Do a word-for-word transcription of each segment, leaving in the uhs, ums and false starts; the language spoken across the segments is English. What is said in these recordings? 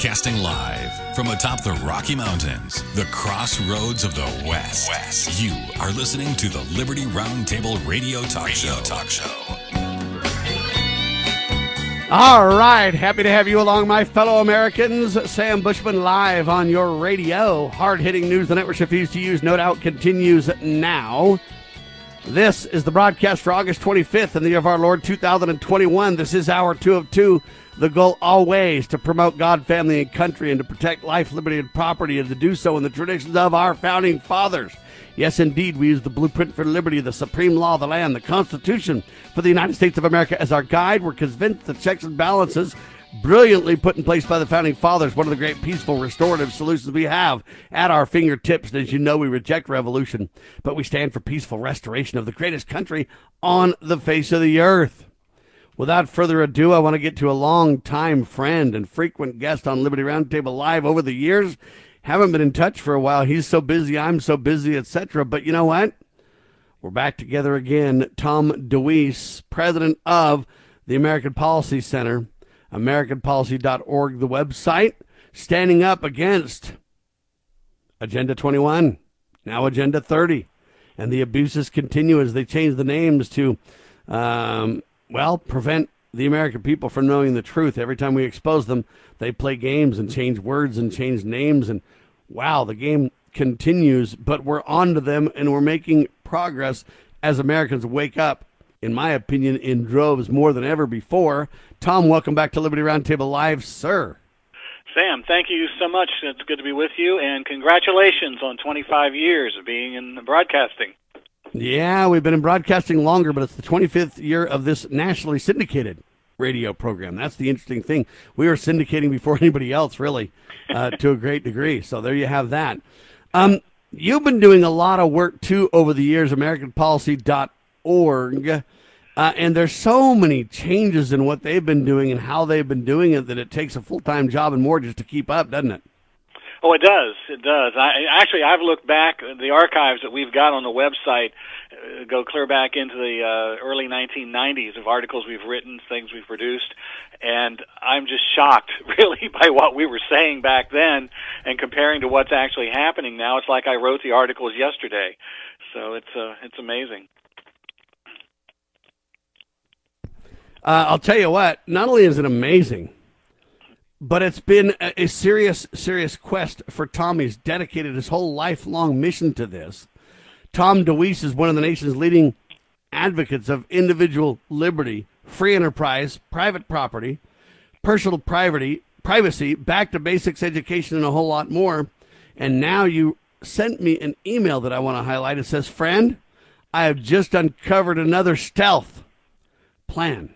Broadcasting live from atop the Rocky Mountains, the crossroads of the West. West. You are listening to the Liberty Roundtable Radio Talk Radio Show. Talk Show. All right, happy to have you along, my fellow Americans. Sam Bushman live on your radio. Hard-hitting news the network refused to use, no doubt, continues now. This is the broadcast for August twenty-fifth in the year of our Lord two thousand twenty-one. This is hour two of two. The goal always to promote God, family, and country, and to protect life, liberty, and property, and to do so in the traditions of our founding fathers. Yes, indeed, we use the blueprint for liberty, the supreme law of the land, the Constitution for the United States of America as our guide. We're convinced the checks and balances brilliantly put in place by the founding fathers, one of the great peaceful, restorative solutions we have at our fingertips. And as you know, we reject revolution, but we stand for peaceful restoration of the greatest country on the face of the earth. Without further ado, I want to get to a long-time friend and frequent guest on Liberty Roundtable Live over the years. Haven't been in touch for a while. He's so busy, I'm so busy, et cetera. But you know what? We're back together again. Tom DeWeese, president of the American Policy Center, American Policy dot org, the website, standing up against Agenda twenty-one, now Agenda thirty. And the abuses continue as they change the names to... Um, Well, prevent the American people from knowing the truth. Every time we expose them, they play games and change words and change names. And wow, the game continues, but we're on to them and we're making progress as Americans wake up, in my opinion, in droves more than ever before. Tom, welcome back to Liberty Roundtable Live, sir. Sam, thank you so much. It's good to be with you, and congratulations on twenty-five years of being in broadcasting. Yeah, we've been in broadcasting longer, but it's the twenty-fifth year of this nationally syndicated radio program. That's the interesting thing. We were syndicating before anybody else, really, uh, to a great degree. So there you have that. Um, you've been doing a lot of work, too, over the years, American Policy dot org, uh, and there's so many changes in what they've been doing and how they've been doing it that it takes a full-time job and more just to keep up, doesn't it? Oh, it does. It does. I, actually, I've looked back. The archives that we've got on the website uh, go clear back into the uh, early nineteen nineties of articles we've written, things we've produced, and I'm just shocked, really, by what we were saying back then and comparing to what's actually happening now. It's like I wrote the articles yesterday. So it's uh, it's amazing. Uh, I'll tell you what, not only is it amazing, but it's been a, a serious, serious quest for Tom. He's dedicated his whole lifelong mission to this. Tom DeWeese is one of the nation's leading advocates of individual liberty, free enterprise, private property, personal privacy, privacy, back to basics education, and a whole lot more. And now you sent me an email that I want to highlight. It says, "Friend, I have just uncovered another stealth plan."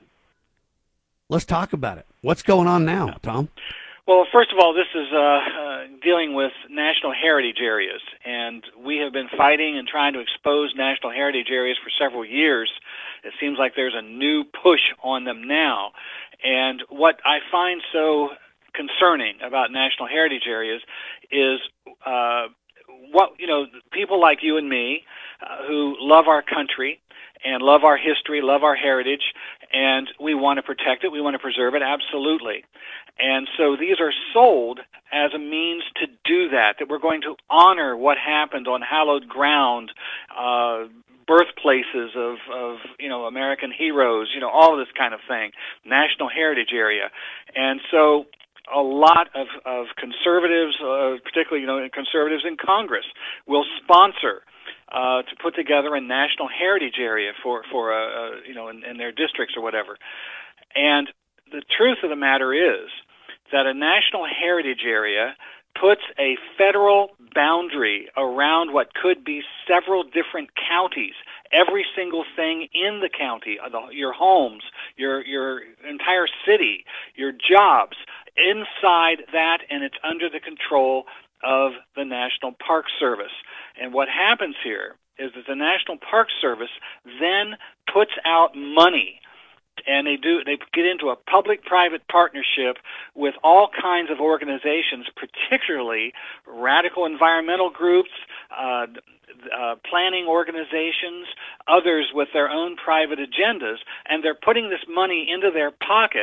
Let's talk about it. What's going on now, Tom? Well, first of all, this is uh, uh, dealing with national heritage areas, and we have been fighting and trying to expose national heritage areas for several years. It seems like there's a new push on them now, and what I find so concerning about national heritage areas is uh, what, you know, people like you and me uh, who love our country and love our history, love our heritage, and we want to protect it, we want to preserve it, absolutely. And so these are sold as a means to do that, that we're going to honor what happened on hallowed ground, uh, birthplaces of, of, you know, American heroes, you know, all of this kind of thing, national heritage area. And so a lot of, of conservatives, uh, particularly, you know, conservatives in Congress, will sponsor Uh, to put together a national heritage area for for uh, uh, you know in, in their districts or whatever. And the truth of the matter is that a national heritage area puts a federal boundary around what could be several different counties. Every single thing in the county, your homes, your your entire city, your jobs, inside that, and it's under the control of the National Park Service. And what happens here is that the National Park Service then puts out money, and they do they get into a public-private partnership with all kinds of organizations, particularly radical environmental groups, uh, uh, planning organizations, others with their own private agendas, and they're putting this money into their pocket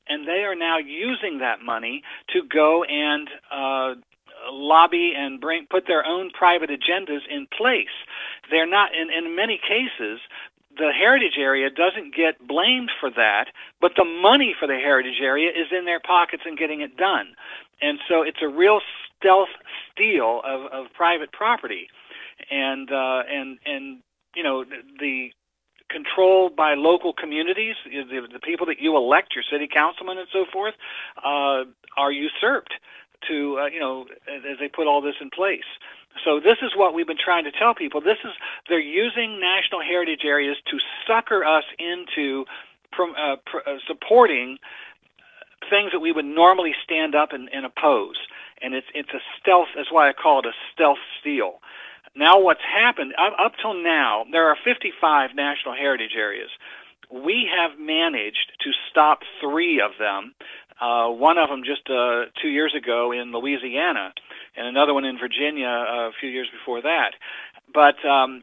and they are now using that money to go and uh, lobby and bring put their own private agendas in place. They're not, in, in many cases, the heritage area doesn't get blamed for that, but the money for the heritage area is in their pockets and getting it done. And so it's a real stealth steal of, of private property. And, uh, and, and you know, the, the control by local communities, the, the people that you elect, your city councilmen and so forth, uh, are usurped to, uh, you know, as they put all this in place. So this is what we've been trying to tell people. This is, they're using national heritage areas to sucker us into uh, uh, supporting things that we would normally stand up and, and oppose. And it's it's a stealth, that's why I call it a stealth steal. Now what's happened, up, up till now, there are fifty-five national heritage areas. We have managed to stop three of them, uh, one of them just uh, two years ago in Louisiana, and another one in Virginia uh, a few years before that. But um,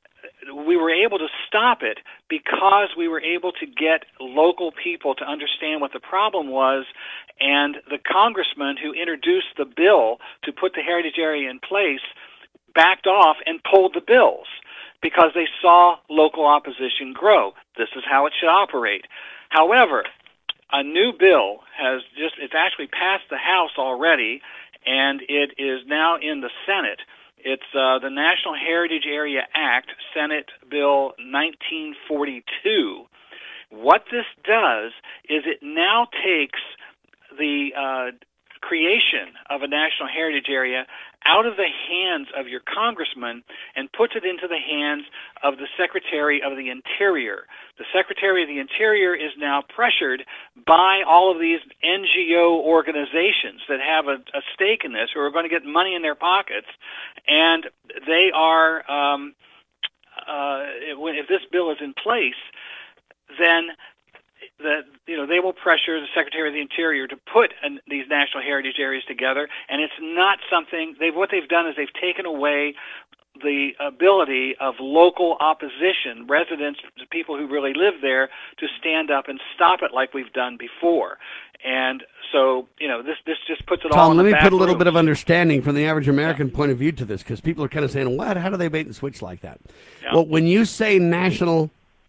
we were able to stop it because we were able to get local people to understand what the problem was, and the congressman who introduced the bill to put the heritage area in place backed off and pulled the bills because they saw local opposition grow. This is how it should operate. However, a new bill has just, it's actually passed the House already, and it is now in the Senate. It's uh, the National Heritage Area Act, Senate Bill nineteen forty-two. What this does is it now takes the uh, creation of a national heritage area out of the hands of your congressman and puts it into the hands of the Secretary of the Interior. The Secretary of the Interior is now pressured by all of these N G O organizations that have a, a stake in this, who are going to get money in their pockets, and they are, um, uh, if this bill is in place, then that, you know, they will pressure the Secretary of the Interior to put an, these national heritage areas together, and it's not something they've. What they've done is they've taken away the ability of local opposition, residents, people who really live there, to stand up and stop it like we've done before. And so, you know, this this just puts it Tom, all in let the me back put a little room. bit of understanding from the average American Yeah. point of view to this, because people are kind of saying, what? How do they bait and switch like that? Yeah. Well, when you say national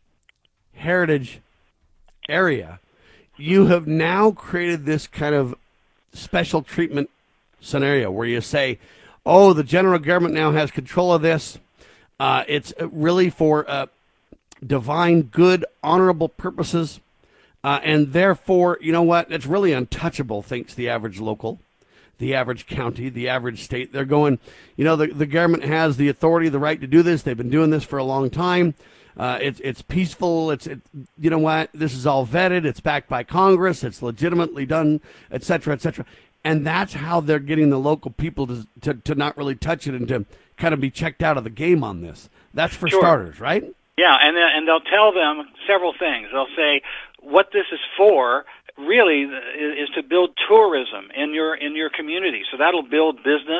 heritage area, you have now created this kind of special treatment scenario where you say, oh, the general government now has control of this. Uh, it's really for uh, divine, good, honorable purposes. Uh, and therefore, you know what? It's really untouchable, thinks the average local, the average county, the average state. They're going, you know, the, the government has the authority, the right to do this. They've been doing this for a long time. Uh, it's it's peaceful. It's it, you know what? This is all vetted. It's backed by Congress. It's legitimately done, et cetera, et cetera. And that's how they're getting the local people to, to to not really touch it and to kind of be checked out of the game on this. That's for Sure. starters, right? Yeah, and and they'll tell them several things. They'll say what this is for really is, is to build tourism in your in your community. So that'll build business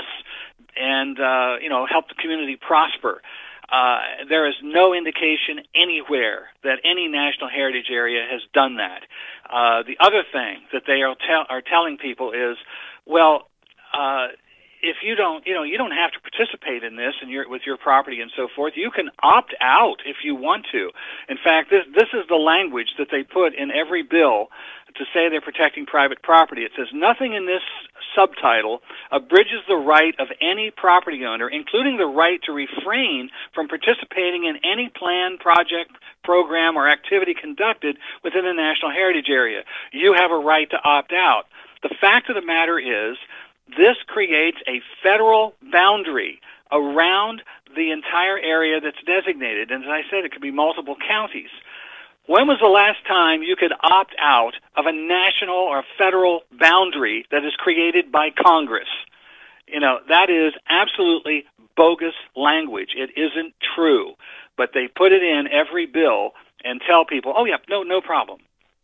and uh, you know help the community prosper. Uh, there is no indication anywhere that any national heritage area has done that. Uh, the other thing that they are, tell, are telling people is, well, uh, if you don't, you know, you don't have to participate in this and your with your property and so forth. You can opt out if you want to. In fact, this this is the language that they put in every bill to say they're protecting private property. It says nothing in this subtitle abridges the right of any property owner, including the right to refrain from participating in any plan, project, program, or activity conducted within a national heritage area. You have a right to opt out. The fact of the matter is, this creates a federal boundary around the entire area that's designated. And as I said, it could be multiple counties. When was the last time you could opt out of a national or federal boundary that is created by Congress? You know, that is absolutely bogus language. It isn't true. But they put it in every bill and tell people, oh, yeah, no, no problem.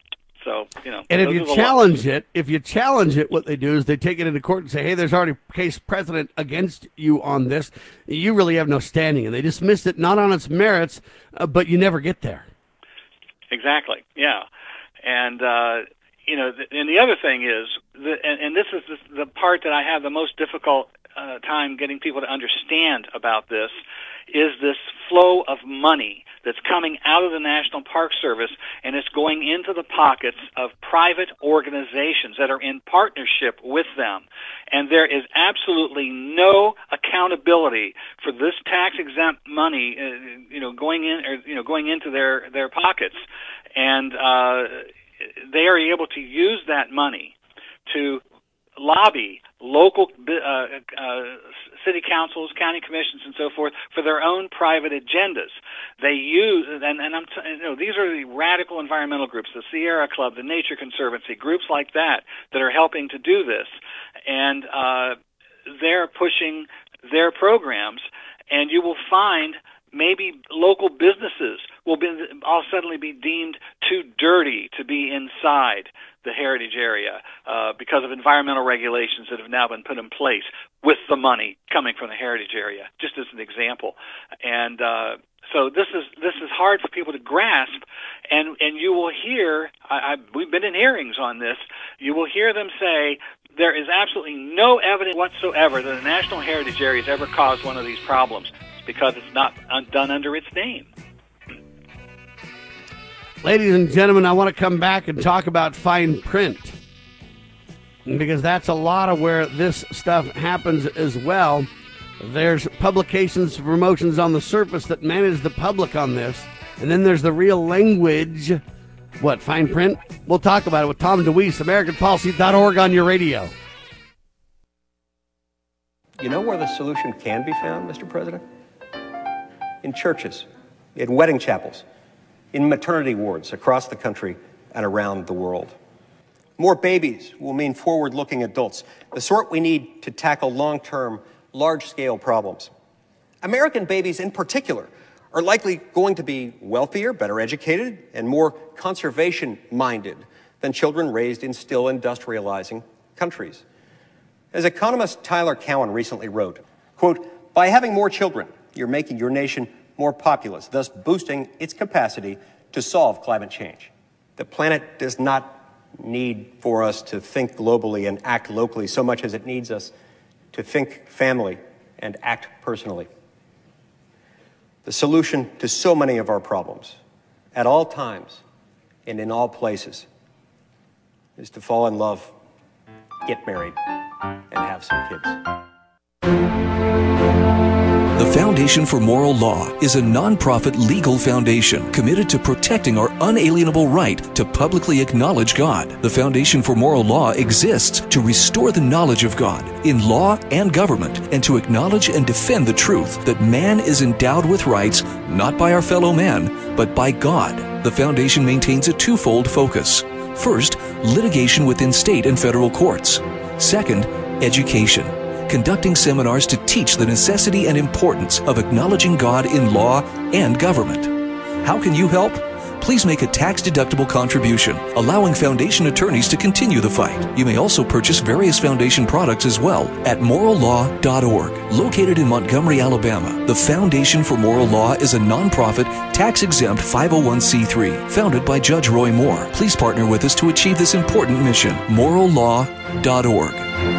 So, you know. And if you challenge it, if you challenge it, what they do is they take it into court and say, hey, there's already case precedent against you on this. You really have no standing. And they dismiss it not on its merits, uh, but you never get there. Exactly, yeah. And, uh, you know, and the other thing is, the, and, and this is the, the part that I have the most difficult uh, time getting people to understand about this, is this flow of money that's coming out of the National Park Service, and it's going into the pockets of private organizations that are in partnership with them. And there is absolutely no accountability for this tax-exempt money, uh, you know, going in or you know going into their their pockets, and uh, they are able to use that money to lobby local uh, uh, city councils, county commissions, and so forth for their own private agendas. They use, and, and I'm, t- you know, these are the radical environmental groups, the Sierra Club, the Nature Conservancy, groups like that that are helping to do this, and uh, they're pushing their programs, and you will find maybe local businesses will be, all suddenly be deemed too dirty to be inside the heritage area uh, because of environmental regulations that have now been put in place with the money coming from the heritage area, just as an example. And uh, so this is this is hard for people to grasp, and, and you will hear, I, I, we've been in hearings on this, you will hear them say, there is absolutely no evidence whatsoever that a National Heritage Area has ever caused one of these problems. It's because it's not done under its name. Ladies and gentlemen, I want to come back and talk about fine print, because that's a lot of where this stuff happens as well. There's publications, promotions on the surface that manage the public on this, and then there's the real language. What, fine print? We'll talk about it with Tom DeWeese, American Policy dot org on your radio. You know where the solution can be found, Mister President? In churches, in wedding chapels, in maternity wards across the country and around the world. More babies will mean forward-looking adults, the sort we need to tackle long-term, large-scale problems. American babies in particular are likely going to be wealthier, better educated, and more conservation-minded than children raised in still industrializing countries. As economist Tyler Cowen recently wrote, quote, by having more children, you're making your nation more populous, thus boosting its capacity to solve climate change. The planet does not need for us to think globally and act locally so much as it needs us to think family and act personally. The solution to so many of our problems, at all times and in all places, is to fall in love, get married, and have some kids. The Foundation for Moral Law is a nonprofit legal foundation committed to protecting our unalienable right to publicly acknowledge God. The Foundation for Moral Law exists to restore the knowledge of God in law and government, and to acknowledge and defend the truth that man is endowed with rights not by our fellow man, but by God. The Foundation maintains a twofold focus. First, litigation within state and federal courts. Second, education, conducting seminars to teach the necessity and importance of acknowledging God in law and government. How can you help? Please make a tax-deductible contribution, allowing Foundation attorneys to continue the fight. You may also purchase various Foundation products as well at moral law dot org. Located in Montgomery, Alabama, the Foundation for Moral Law is a nonprofit, tax-exempt five oh one c three founded by Judge Roy Moore. Please partner with us to achieve this important mission. moral law dot org.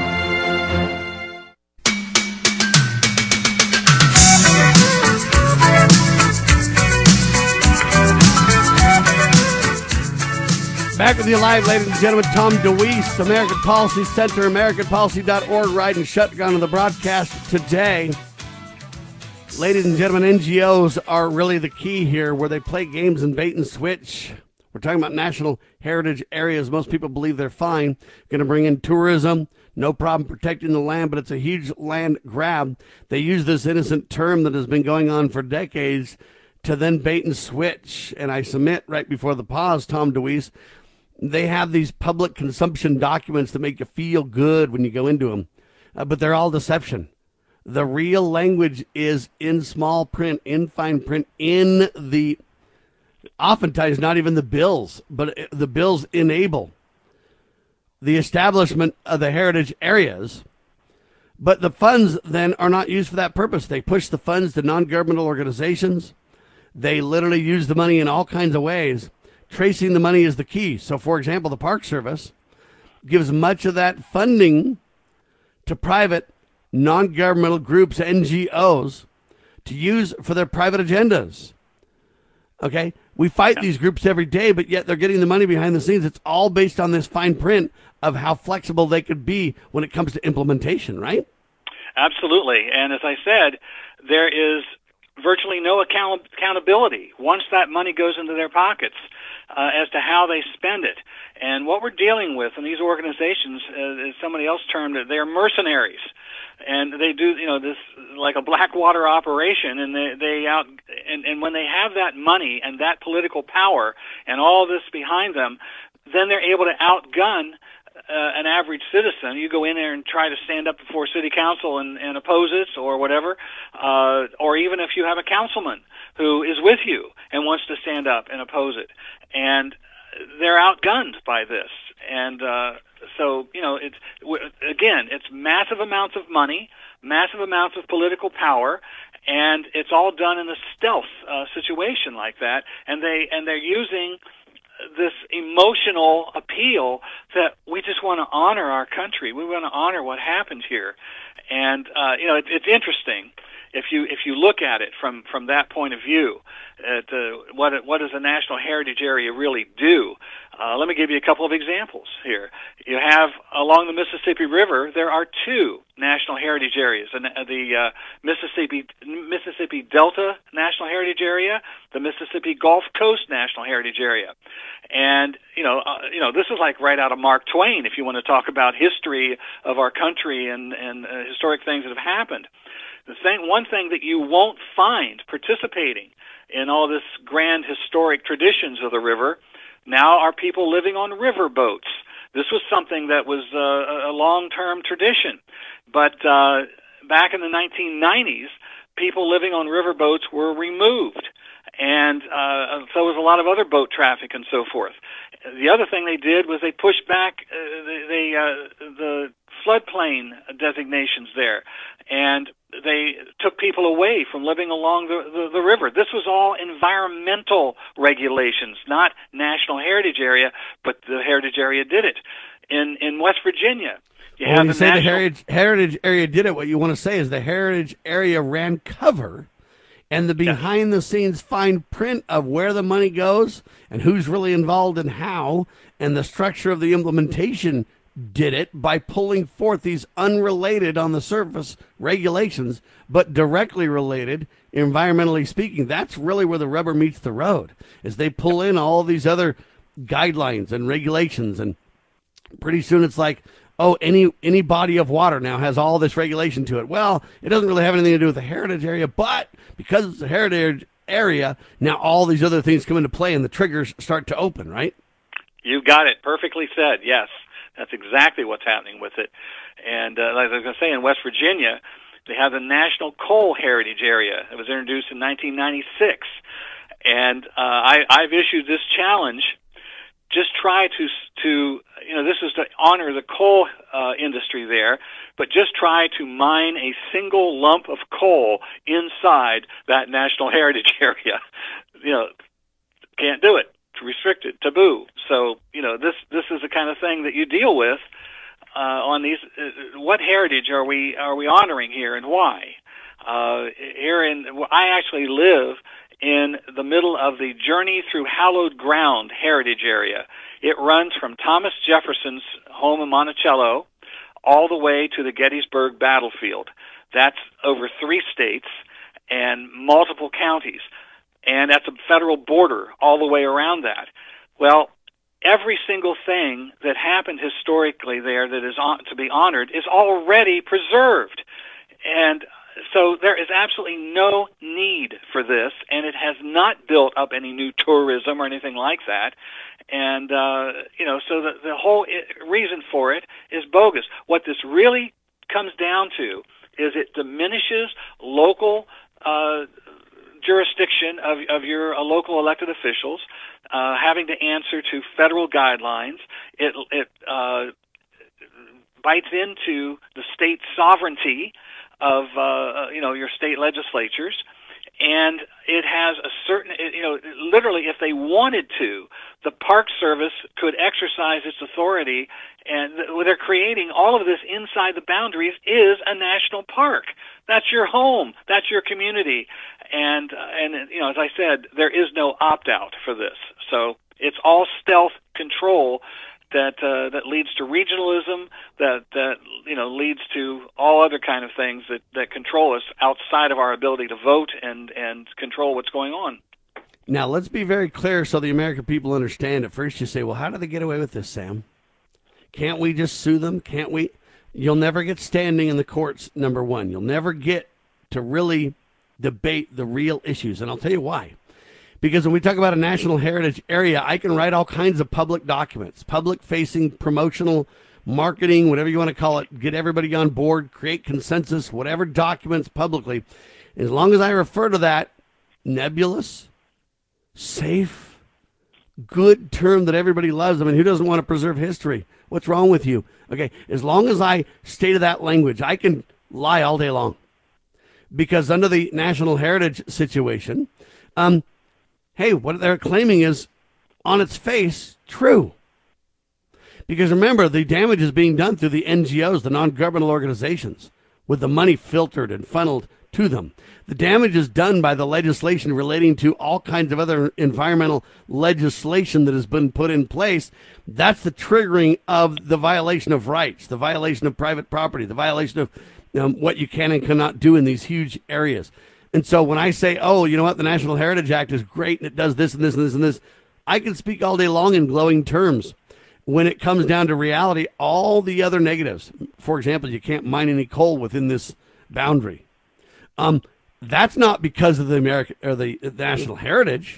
Back with you live, ladies and gentlemen. Tom DeWeese, American Policy Center, American Policy dot org, riding shotgun on the broadcast today. Ladies and gentlemen, N G Os are really the key here, where they play games and bait and switch. We're talking about national heritage areas. Most people believe they're fine. Going to bring in tourism. No problem protecting the land, but it's a huge land grab. They use this innocent term that has been going on for decades to then bait and switch. And I submit right before the pause, Tom DeWeese, they have these public consumption documents that make you feel good when you go into them, uh, but they're all deception. The real language is in small print, in fine print, in the, oftentimes not even the bills, but the bills enable the establishment of the heritage areas. But the funds then are not used for that purpose. They push the funds to non-governmental organizations. They literally use the money in all kinds of ways tracing the money is the key. So, for example, the Park Service gives much of that funding to private non-governmental groups, N G Os, to use for their private agendas. Okay? We fight these groups every day, but yet they're getting the money behind the scenes. It's all based on this fine print of how flexible they could be when it comes to implementation, right? Absolutely. And as I said, there is virtually no account- accountability once that money goes into their pockets uh, as to how they spend it. And what we're dealing with in these organizations, uh, as somebody else termed it, they're mercenaries. And they do, you know, this like a Blackwater operation, and they, they out, and, and when they have that money and that political power and all this behind them, then they're able to outgun Uh, an average citizen. You go in there and try to stand up before city council and, and oppose it or whatever, uh, or even if you have a councilman who is with you and wants to stand up and oppose it. And they're outgunned by this. And uh, so, you know, it's again, it's massive amounts of money, massive amounts of political power, and it's all done in a stealth uh, situation like that. And they and they're using this emotional appeal that we just want to honor our country. We want to honor what happened here. And, uh, you know, it, it's interesting if you if you look at it from, from that point of view, at, uh, what, what does a National Heritage Area really do? Uh, let me give you a couple of examples here. You have, along the Mississippi River, there are two National Heritage Areas, the, the uh, Mississippi Mississippi Delta National Heritage Area, the Mississippi Gulf Coast National Heritage Area. And, you know, uh, you know, this is like right out of Mark Twain if you want to talk about history of our country and, and uh, historic things that have happened. The thing, one thing that you won't find participating in all this grand historic traditions of the river now are people living on river boats. This was something that was uh, a long-term tradition. But uh, back in the nineteen nineties, people living on river boats were removed. And uh, so was a lot of other boat traffic and so forth. The other thing they did was they pushed back uh, the, the, uh, the floodplain designations there. And they took people away from living along the, the, the river. This was all environmental regulations, not National Heritage Area, but the Heritage Area did it. In in West Virginia, you well, have when you the say National... the Heritage, Heritage Area did it, what you want to say is the Heritage Area ran cover, and the behind-the-scenes fine print of where the money goes and who's really involved and how, and the structure of the implementation did it by pulling forth these unrelated on the surface regulations, but directly related, environmentally speaking. That's really where the rubber meets the road, is they pull in all these other guidelines and regulations, and pretty soon it's like, oh, any any body of water now has all this regulation to it. Well, it doesn't really have anything to do with the heritage area, but because it's a heritage area, now all these other things come into play and the triggers start to open, right? You got it. Perfectly said, yes. That's exactly what's happening with it. And uh, like I was going to say, in West Virginia, they have the National Coal Heritage Area. It was introduced in nineteen ninety-six. And uh, I, I've issued this challenge. Just try to, to you know, this is to honor the coal uh, industry there, but just try to mine a single lump of coal inside that National Heritage Area. You know, can't do it. Restricted, taboo. So, you know, this this is the kind of thing that you deal with uh, on these. Uh, what heritage are we are we honoring here, and why? Uh, here in, I actually live in the middle of the Journey Through Hallowed Ground Heritage Area. It runs from Thomas Jefferson's home in Monticello all the way to the Gettysburg battlefield. That's over three states and multiple counties. And that's a federal border all the way around that. Well, every single thing that happened historically there that is on, to be honored is already preserved. And so there is absolutely no need for this, and it has not built up any new tourism or anything like that. And, uh, you know, so the, the whole reason for it is bogus. What this really comes down to is it diminishes local uh jurisdiction of, of your uh, local elected officials, uh, having to answer to federal guidelines. It, it uh, bites into the state sovereignty of uh, you know your state legislatures, and it has a certain, you know, literally if they wanted to, the Park Service could exercise its authority, and they're creating all of this inside the boundaries is a national park. That's your home. That's your community. And, and you know, as I said, there is no opt-out for this. So it's all stealth control that uh, that leads to regionalism, that, that you know leads to all other kind of things that, that control us outside of our ability to vote and, and control what's going on. Now, let's be very clear so the American people understand. At first you say, well, how do they get away with this, Sam? Can't we just sue them? Can't we? You'll never get standing in the courts, number one. You'll never get to really debate the real issues, and I'll tell you why. Because when we talk about a national heritage area, I can write all kinds of public documents, public-facing, promotional, marketing, whatever you want to call it, get everybody on board, create consensus, whatever documents publicly. As long as I refer to that nebulous, safe, good term that everybody loves. I mean, who doesn't want to preserve history? What's wrong with you? Okay, as long as I stay to that language, I can lie all day long. Because under the national heritage situation, um, hey, what they're claiming is, on its face, true. Because remember, the damage is being done through the N G Os, the non-governmental organizations, with the money filtered and funneled to them. The damage is done by the legislation relating to all kinds of other environmental legislation that has been put in place. That's the triggering of the violation of rights, the violation of private property, the violation of um, what you can and cannot do in these huge areas. And so when I say, oh, you know what, the National Heritage Act is great and it does this and this and this and this, I can speak all day long in glowing terms. When it comes down to reality, all the other negatives, for example, you can't mine any coal within this boundary. Um, that's not because of the American or the, the national heritage.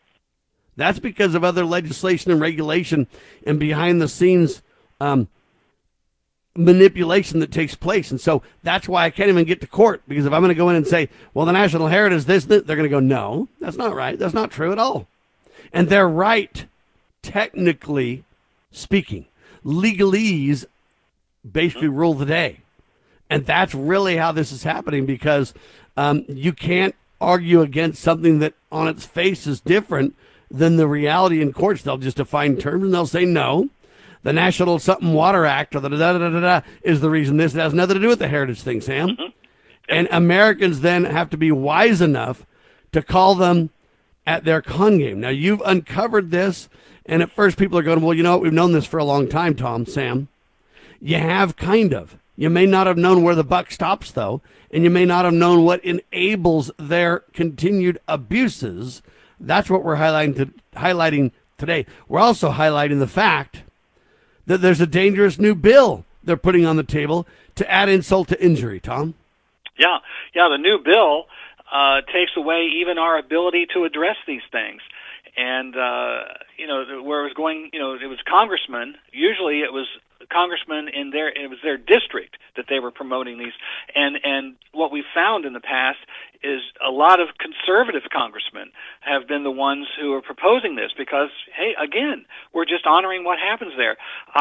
That's because of other legislation and regulation and behind the scenes um, manipulation that takes place. And so that's why I can't even get to court, because if I'm going to go in and say, well, the national heritage is this, they're going to go, no, that's not right. That's not true at all. And they're right, technically speaking. Legalese basically rule the day. And that's really how this is happening, because um, you can't argue against something that on its face is different than the reality in courts. They'll just define terms and they'll say, no, the National Something Water Act or the da da da da da is the reason this. It has nothing to do with the heritage thing, Sam. Mm-hmm. And Americans then have to be wise enough to call them at their con game. Now, you've uncovered this, and at first people are going, well, you know what, we've known this for a long time, Tom, Sam. You have kind of. You may not have known where the buck stops, though, and you may not have known what enables their continued abuses. That's what we're highlighting, to, highlighting today. We're also highlighting the fact that there's a dangerous new bill they're putting on the table to add insult to injury, Tom. Yeah, yeah, the new bill uh, takes away even our ability to address these things. And, uh, you know, where it was going, you know, it was congressmen. Usually it was congressmen in their, it was their district that they were promoting these. And, and what we found in the past is a lot of conservative congressmen have been the ones who are proposing this because, hey, again, we're just honoring what happens there.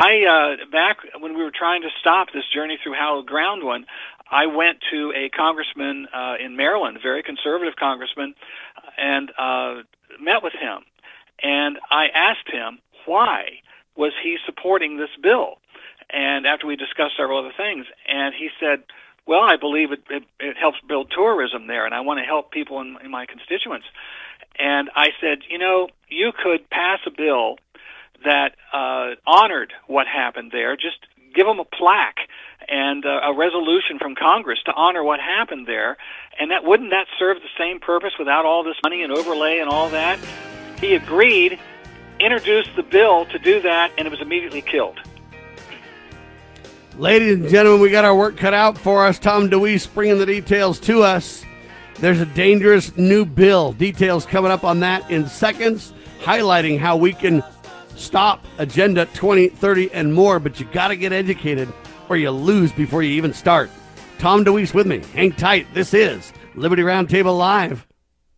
I, uh, back when we were trying to stop this journey through hallowed ground one, I went to a congressman uh, in Maryland, a very conservative congressman, and uh, met with him. And I asked him why was he supporting this bill. And after we discussed several other things, and he said, well, I believe it, it, it helps build tourism there, and I want to help people in, in my constituents. And I said, you know, you could pass a bill that uh, honored what happened there. Just give them a plaque and uh, a resolution from Congress to honor what happened there. And that wouldn't that serve the same purpose without all this money and overlay and all that? He agreed, introduced the bill to do that, and it was immediately killed. Ladies and gentlemen, we got our work cut out for us. Tom DeWeese bringing the details to us. There's a dangerous new bill. Details coming up on that in seconds, highlighting how we can stop Agenda twenty thirty and more, but you got to get educated or you lose before you even start. Tom DeWeese with me. Hang tight. This is Liberty Roundtable Live.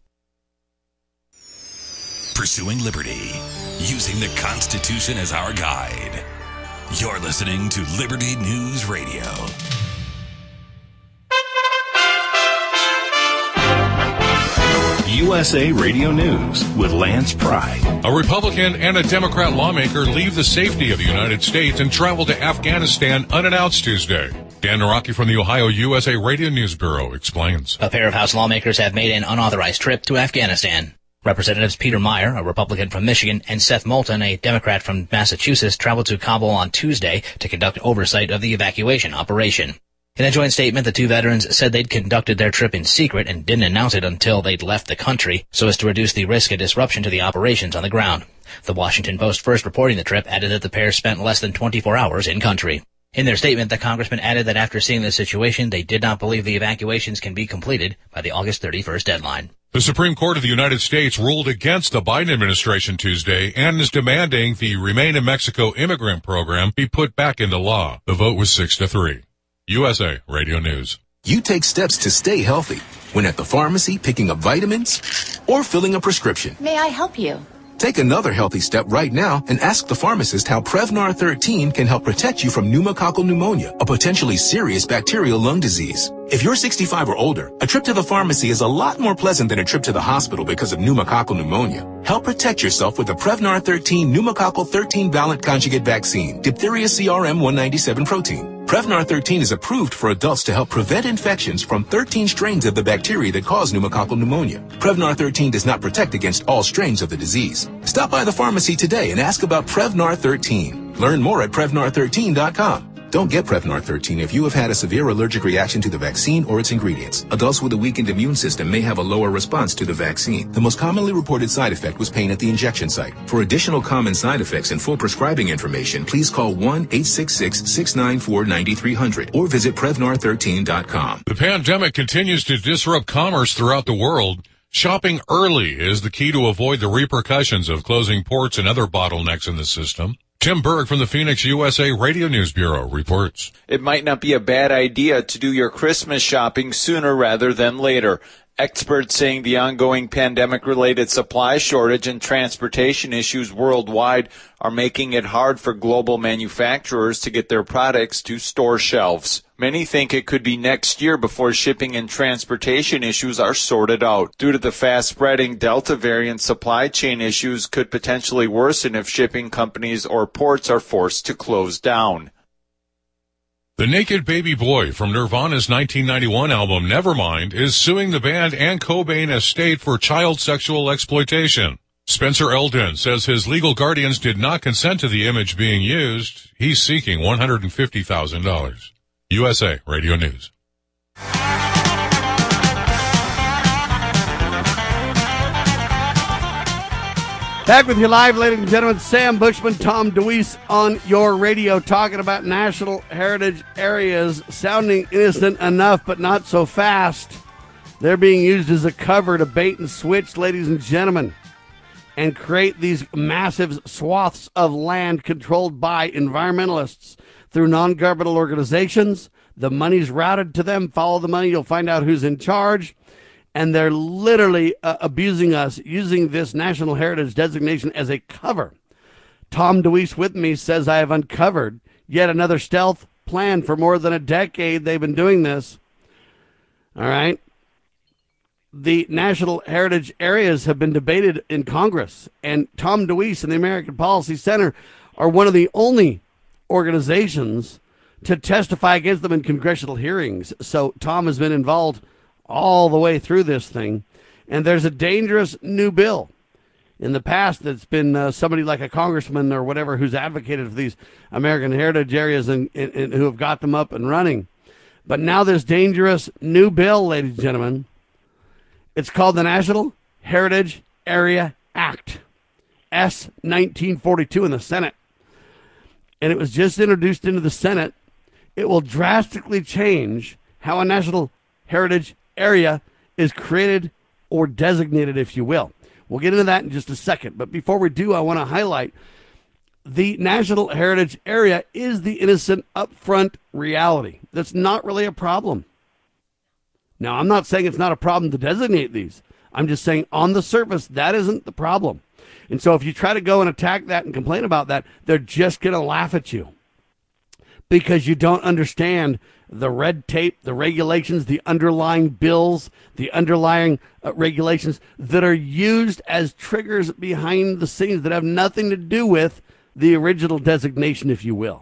Pursuing liberty, using the Constitution as our guide. You're listening to Liberty News Radio. U S A Radio News with Lance Pry. A Republican and a Democrat lawmaker leave the safety of the United States and travel to Afghanistan unannounced Tuesday. Dan Naraki from the Ohio U S A Radio News Bureau explains. A pair of House lawmakers have made an unauthorized trip to Afghanistan. Representatives Peter Meyer, a Republican from Michigan, and Seth Moulton, a Democrat from Massachusetts, traveled to Kabul on Tuesday to conduct oversight of the evacuation operation. In a joint statement, the two veterans said they'd conducted their trip in secret and didn't announce it until they'd left the country so as to reduce the risk of disruption to the operations on the ground. The Washington Post, first reporting the trip, added that the pair spent less than twenty-four hours in country. In their statement, the congressman added that after seeing the situation, they did not believe the evacuations can be completed by the August thirty-first deadline. The Supreme Court of the United States ruled against the Biden administration Tuesday and is demanding the Remain in Mexico immigrant program be put back into law. The vote was six to three. U S A Radio News. You take steps to stay healthy when at the pharmacy picking up vitamins or filling a prescription. May I help you? Take another healthy step right now and ask the pharmacist how Prevnar thirteen can help protect you from pneumococcal pneumonia, a potentially serious bacterial lung disease. If you're sixty-five or older, a trip to the pharmacy is a lot more pleasant than a trip to the hospital because of pneumococcal pneumonia. Help protect yourself with the Prevnar thirteen pneumococcal thirteen valent conjugate vaccine, diphtheria C R M one ninety-seven protein. Prevnar thirteen is approved for adults to help prevent infections from thirteen strains of the bacteria that cause pneumococcal pneumonia. Prevnar thirteen does not protect against all strains of the disease. Stop by the pharmacy today and ask about Prevnar thirteen. Learn more at Prevnar thirteen dot com. Don't get Prevnar thirteen if you have had a severe allergic reaction to the vaccine or its ingredients. Adults with a weakened immune system may have a lower response to the vaccine. The most commonly reported side effect was pain at the injection site. For additional common side effects and full prescribing information, please call one eight six six, six nine four, nine three zero zero or visit Prevnar thirteen dot com. The pandemic continues to disrupt commerce throughout the world. Shopping early is the key to avoid the repercussions of closing ports and other bottlenecks in the system. Tim Berg from the Phoenix U S A Radio News Bureau reports. It might not be a bad idea to do your Christmas shopping sooner rather than later. Experts saying the ongoing pandemic-related supply shortage and transportation issues worldwide are making it hard for global manufacturers to get their products to store shelves. Many think it could be next year before shipping and transportation issues are sorted out. Due to the fast-spreading Delta variant, supply chain issues could potentially worsen if shipping companies or ports are forced to close down. The Naked Baby Boy from Nirvana's nineteen ninety-one album Nevermind is suing the band and Cobain estate for child sexual exploitation. Spencer Eldon says his legal guardians did not consent to the image being used. He's seeking one hundred fifty thousand dollars. U S A Radio News. Back with you live, ladies and gentlemen. Sam Bushman, Tom DeWeese on your radio talking about national heritage areas sounding innocent enough, but not so fast. They're being used as a cover to bait and switch, ladies and gentlemen, and create these massive swaths of land controlled by environmentalists through non-governmental organizations. The money's routed to them. Follow the money. You'll find out who's in charge. And they're literally uh, abusing us, using this national heritage designation as a cover. Tom DeWeese with me says I have uncovered yet another stealth plan. For more than a decade, they've been doing this. All right. The national heritage areas have been debated in Congress. And Tom DeWeese and the American Policy Center are one of the only organizations to testify against them in congressional hearings. So Tom has been involved all the way through this thing. And there's a dangerous new bill in the past that's been uh, somebody like a congressman or whatever who's advocated for these American heritage areas and, and, and who have got them up and running. But now this dangerous new bill, ladies and gentlemen, it's called the National Heritage Area Act, S nineteen forty-two in the Senate. And it was just introduced into the Senate. It will drastically change how a national heritage area is created or designated, if you will. We'll get into that in just a second. But before we do, I want to highlight the National Heritage Area is the innocent upfront reality. That's not really a problem. Now, I'm not saying it's not a problem to designate these. I'm just saying on the surface, that isn't the problem. And so if you try to go and attack that and complain about that, they're just going to laugh at you. because you don't understand the red tape, the regulations, the underlying bills, the underlying uh, regulations that are used as triggers behind the scenes that have nothing to do with the original designation, if you will.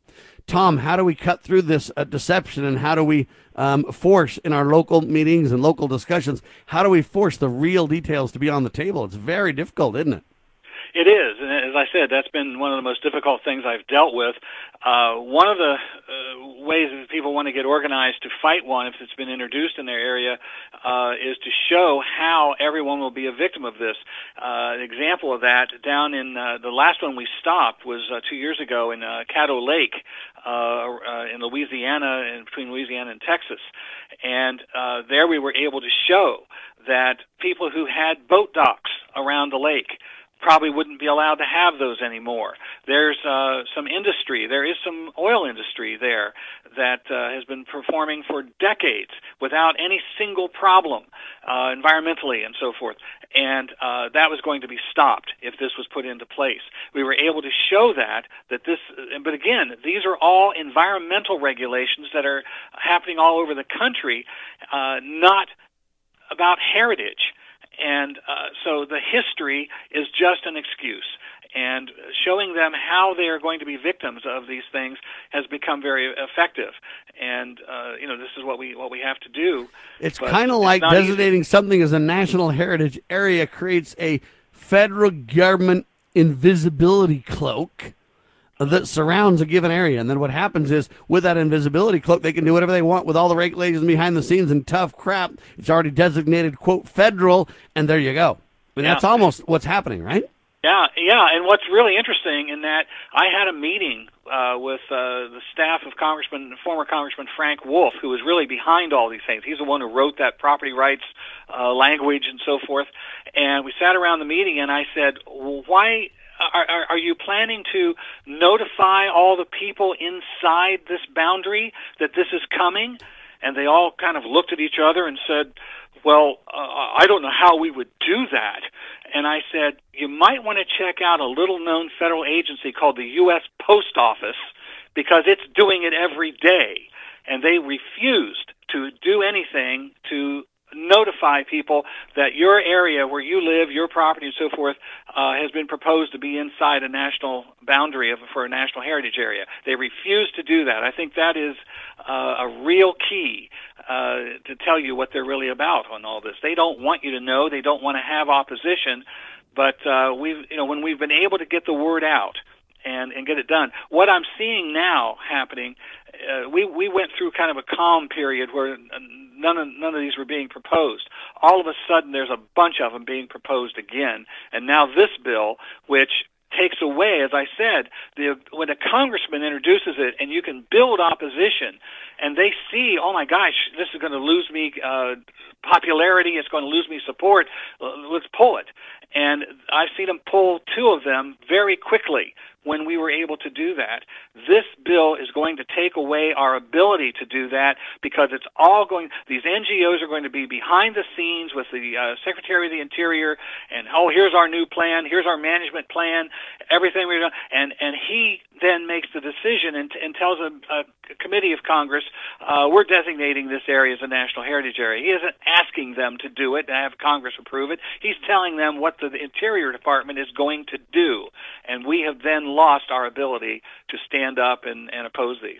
Tom, how do we cut through this uh, deception, and how do we um, force in our local meetings and local discussions, how do we force the real details to be on the table? It's very difficult, isn't it? It is, and as I said, that's been one of the most difficult things I've dealt with. Uh, one of the uh, ways that people want to get organized to fight one, if it's been introduced in their area, uh, is to show how everyone will be a victim of this. Uh, an example of that, down in uh, the last one we stopped was uh, two years ago in uh, Caddo Lake uh, uh, in Louisiana, and between Louisiana and Texas. And uh, there we were able to show that people who had boat docks around the lake probably wouldn't be allowed to have those anymore. There's uh, some industry, there is some oil industry there that uh, has been performing for decades without any single problem uh, environmentally and so forth. And uh, that was going to be stopped if this was put into place. We were able to show that, that this, but again, these are all environmental regulations that are happening all over the country, uh, not about heritage. And uh, so the history is just an excuse. And showing them how they are going to be victims of these things has become very effective. And uh, you know, this is what we what we have to do. It's kind of like designating easy. Something as a national heritage area creates a federal government invisibility cloak that surrounds a given area. And then what happens is, with that invisibility cloak, they can do whatever they want with all the regulations behind the scenes and tough crap. It's already designated, quote, federal, and there you go. I mean, yeah. That's almost what's happening, right? Yeah, yeah. And what's really interesting in that, I had a meeting uh, with uh, the staff of Congressman, former Congressman Frank Wolf, who was really behind all these things. He's the one who wrote that property rights uh, language and so forth. And we sat around the meeting, and I said, well, why... Are, are, are you planning to notify all the people inside this boundary that this is coming? And they all kind of looked at each other and said, well, uh, I don't know how we would do that. And I said, you might want to check out a little-known federal agency called the U S Post Office, because it's doing it every day. And they refused to do anything to notify people that your area where you live, your property and so forth, uh, has been proposed to be inside a national boundary of, for a national heritage area. They refuse to do that. I think that is uh, a real key uh, to tell you what they're really about on all this. They don't want you to know. They don't want to have opposition. But uh, we've, you know, when we've been able to get the word out and, and get it done, what I'm seeing now happening, uh, we we went through kind of a calm period where none of none of these were being proposed. All of a sudden, there's a bunch of them being proposed again, and now this bill, which takes away, as I said, the when a congressman introduces it, and you can build opposition, and they see, oh my gosh, this is going to lose me uh, popularity, it's going to lose me support. Let's pull it. And I've seen them pull two of them very quickly when we were able to do that. This bill is going to take away our ability to do that, because it's all going, these N G Os are going to be behind the scenes with the uh, Secretary of the Interior, and, oh, here's our new plan, here's our management plan, everything we're doing, and, and he then makes the decision and, and tells a, a committee of Congress, uh, we're designating this area as a national heritage area. He isn't asking them to do it and have Congress approve it. He's telling them what the Interior Department is going to do, and we have then lost our ability to stand up and, and oppose these.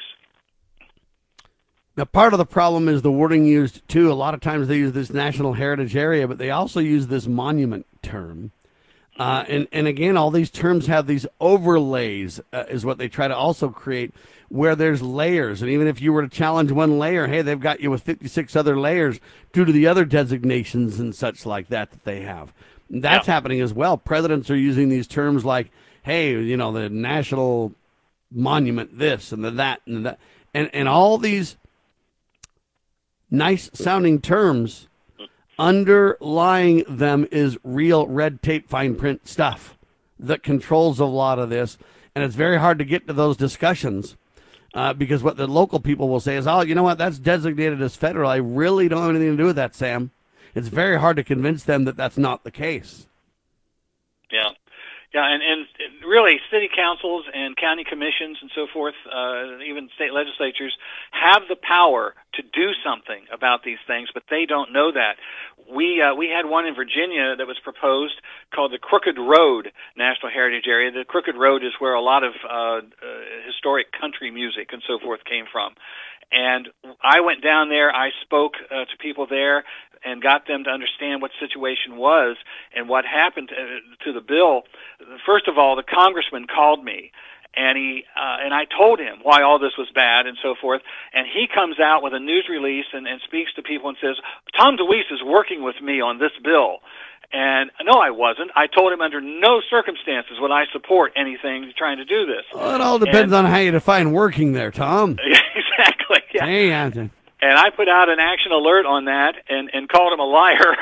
Now, part of the problem is the wording used, too. A lot of times they use this national heritage area, but they also use this monument term. Uh, and, and again, all these terms have these overlays, uh, is what they try to also create, where there's layers. And even if you were to challenge one layer, hey, they've got you with fifty-six other layers due to the other designations and such like that that they have. And that's yeah. happening as well. Presidents are using these terms like, hey, you know, the national monument this and the that and the that. And, and all these nice-sounding terms, underlying them is real red tape, fine print stuff that controls a lot of this. And it's very hard to get to those discussions uh, because what the local people will say is, oh, you know what, that's designated as federal. I really don't have anything to do with that, Sam. It's very hard to convince them that that's not the case. Yeah. Yeah, and, and really, city councils and county commissions and so forth, uh, even state legislatures, have the power to do something about these things, but they don't know that. We uh, we had one in Virginia that was proposed called the Crooked Road National Heritage Area. The Crooked Road is where a lot of uh, uh, historic country music and so forth came from. And I went down there, I spoke uh, to people there, and got them to understand what the situation was and what happened to, to the bill. First of all, the congressman called me, and he uh, and I told him why all this was bad and so forth. And he comes out with a news release and, and speaks to people and says, Tom DeWeese is working with me on this bill. And no, I wasn't. I told him under no circumstances would I support anything trying to do this. Well, it all depends and, on how you define working there, Tom. Exactly. Yeah. Hey, Anthony. And I put out an action alert on that and, and called him a liar.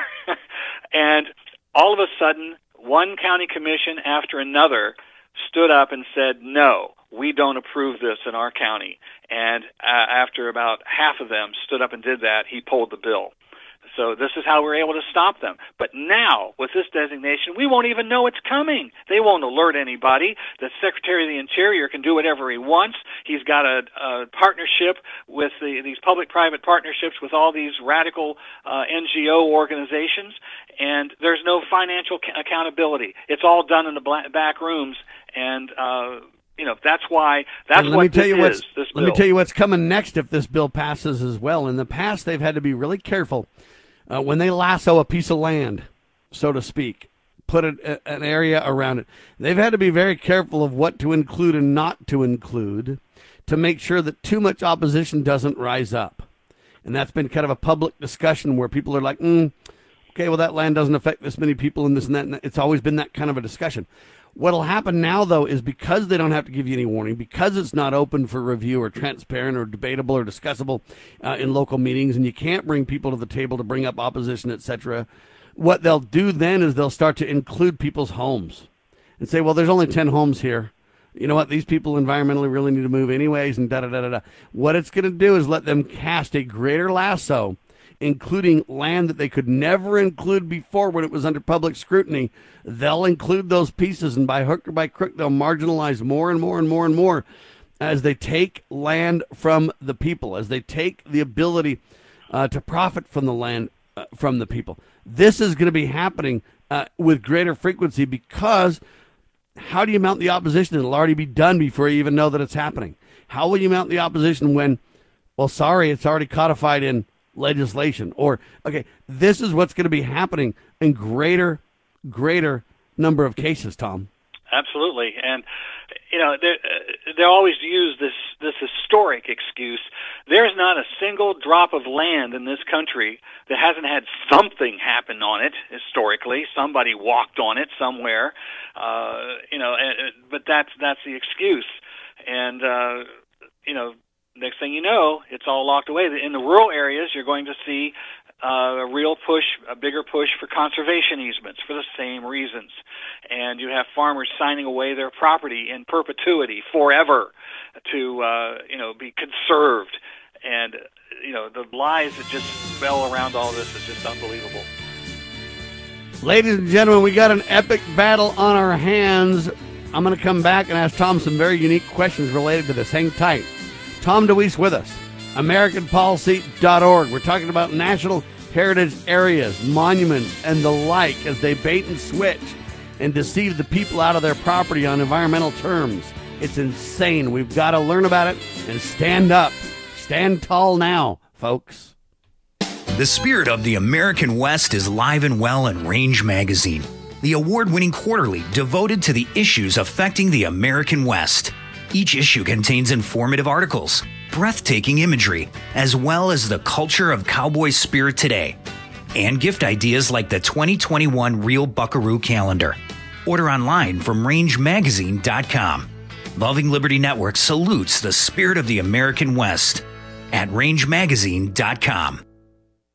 And all of a sudden, one county commission after another stood up and said, no, we don't approve this in our county. And uh, after about half of them stood up and did that, he pulled the bill. So this is how we're able to stop them. But now, with this designation, we won't even know it's coming. They won't alert anybody. The Secretary of the Interior can do whatever he wants. He's got a, a partnership with the, these public-private partnerships with all these radical uh, N G O organizations, and there's no financial ca- accountability. It's all done in the black, back rooms, and uh, you know that's why that's let what me tell this you what's, is. This let bill. me tell you what's coming next if this bill passes as well. In the past, they've had to be really careful. Uh, when they lasso a piece of land, so to speak, put a, a, an area around it, they've had to be very careful of what to include and not to include to make sure that too much opposition doesn't rise up. And that's been kind of a public discussion where people are like, mm, okay, well, that land doesn't affect this many people and this and that. And it's always been that kind of a discussion. What'll happen now, though, is because they don't have to give you any warning, because it's not open for review or transparent or debatable or discussable uh, in local meetings, and you can't bring people to the table to bring up opposition, et cetera, what they'll do then is they'll start to include people's homes and say, well, there's only ten homes here. You know what? These people environmentally really need to move anyways, and da-da-da-da-da. What it's going to do is let them cast a greater lasso, including land that they could never include before when it was under public scrutiny. They'll include those pieces, and by hook or by crook, they'll marginalize more and more and more and more as they take land from the people, as they take the ability uh, to profit from the land uh, from the people. This is going to be happening uh, with greater frequency because how do you mount the opposition? It'll already be done before you even know that it's happening. How will you mount the opposition when, well, sorry, it's already codified in legislation? Or, okay, this is what's going to be happening in greater, greater number of cases, Tom. Absolutely. And, you know, they they always use this, this historic excuse. There's not a single drop of land in this country that hasn't had something happen on it historically. Somebody walked on it somewhere, uh, you know, but that's, that's the excuse. And, uh, you know, next thing you know, it's all locked away. In the rural areas, you're going to see uh, a real push, a bigger push for conservation easements for the same reasons. And you have farmers signing away their property in perpetuity forever to, uh, you know, be conserved. And, you know, the lies that just spell around all this is just unbelievable. Ladies and gentlemen, we got an epic battle on our hands. I'm going to come back and ask Tom some very unique questions related to this. Hang tight. Tom DeWeese with us, American Policy dot org. We're talking about national heritage areas, monuments, and the like as they bait and switch and deceive the people out of their property on environmental terms. It's insane. We've got to learn about it and stand up. Stand tall now, folks. The spirit of the American West is live and well in Range Magazine, the award-winning quarterly devoted to the issues affecting the American West. Each issue contains informative articles, breathtaking imagery, as well as the culture of cowboy spirit today, and gift ideas like the twenty twenty-one Real Buckaroo Calendar. Order online from range magazine dot com. Loving Liberty Network salutes the spirit of the American West at range magazine dot com.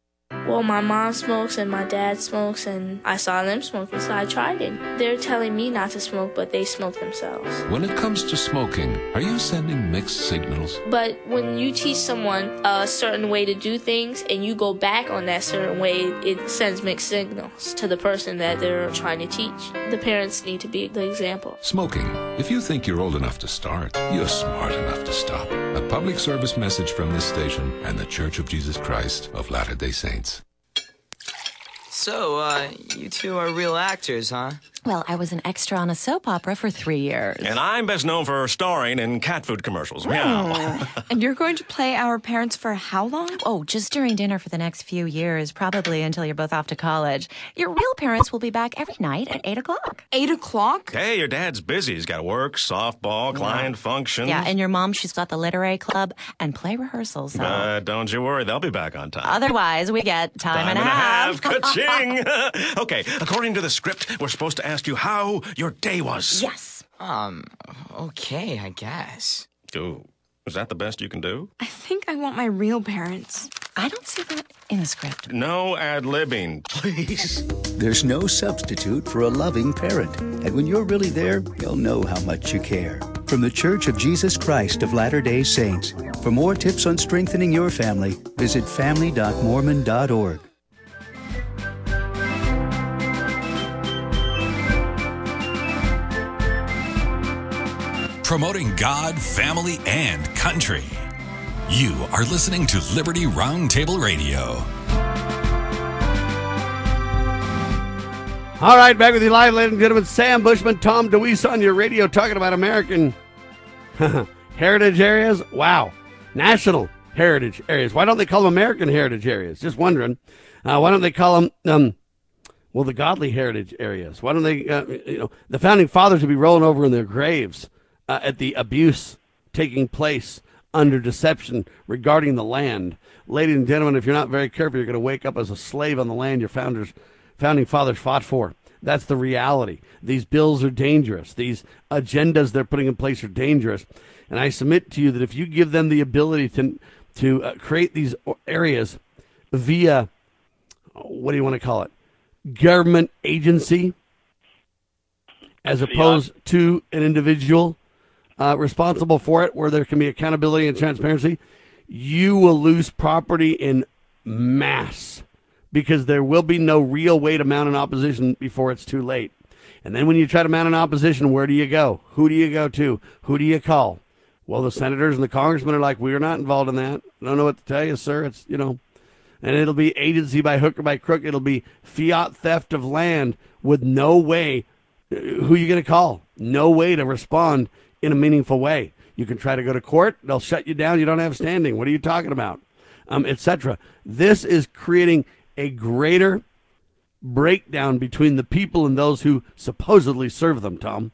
Well, my mom smokes and my dad smokes, and I saw them smoking, so I tried it. They're telling me not to smoke, but they smoke themselves. When it comes to smoking, are you sending mixed signals? But when you teach someone a certain way to do things and you go back on that certain way, it sends mixed signals to the person that they're trying to teach. The parents need to be the example. Smoking. If you think you're old enough to start, you're smart enough to stop. A public service message from this station and the Church of Jesus Christ of Latter-day Saints. So, uh, you two are real actors, huh? Well, I was an extra on a soap opera for three years. And I'm best known for starring in cat food commercials. Meow. And you're going to play our parents for how long? Oh, just during dinner for the next few years, probably until you're both off to college. Your real parents will be back every night at eight o'clock. eight o'clock? Hey, your dad's busy. He's got work, softball, client yeah. functions. Yeah, and your mom, she's got the literary club and play rehearsals. So. Uh, don't you worry. They'll be back on time. Otherwise, we get time, time and, and a half. half. Ka-ching. Okay, according to the script, we're supposed to ask you how your day was. Yes. Um, okay, I guess. Ooh, is that the best you can do? I think I want my real parents. I don't see that in the script. No ad-libbing, please. There's no substitute for a loving parent. And when you're really there, you'll know how much you care. From the Church of Jesus Christ of Latter-day Saints. For more tips on strengthening your family, visit family dot mormon dot org. Promoting God, family, and country. You are listening to Liberty Roundtable Radio. All right, back with you live, ladies and gentlemen. Sam Bushman, Tom DeWeese on your radio talking about American heritage areas. Wow. National heritage areas. Why don't they call them American heritage areas? Just wondering. Uh, why don't they call them, um, well, the godly heritage areas? Why don't they, uh, you know, the founding fathers would be rolling over in their graves Uh, at the abuse taking place under deception regarding the land. Ladies and gentlemen, if you're not very careful, you're going to wake up as a slave on the land your founders, founding fathers fought for. That's the reality. These bills are dangerous. These agendas they're putting in place are dangerous. And I submit to you that if you give them the ability to, to uh, create these areas via, what do you want to call it, government agency, as opposed to an individual Uh, responsible for it, where there can be accountability and transparency, you will lose property in mass because there will be no real way to mount an opposition before it's too late. And then when you try to mount an opposition, where do you go? Who do you go to? Who do you call? Well, the senators and the congressmen are like, we're not involved in that. I don't know what to tell you, sir. It's, you know, and it'll be agency by hook or by crook. It'll be fiat theft of land with no way. Who are you going to call? No way to respond in a meaningful way. You can try to go to court. They'll shut you down. You don't have standing. What are you talking about? Um, et cetera. This is creating a greater breakdown between the people and those who supposedly serve them, Tom.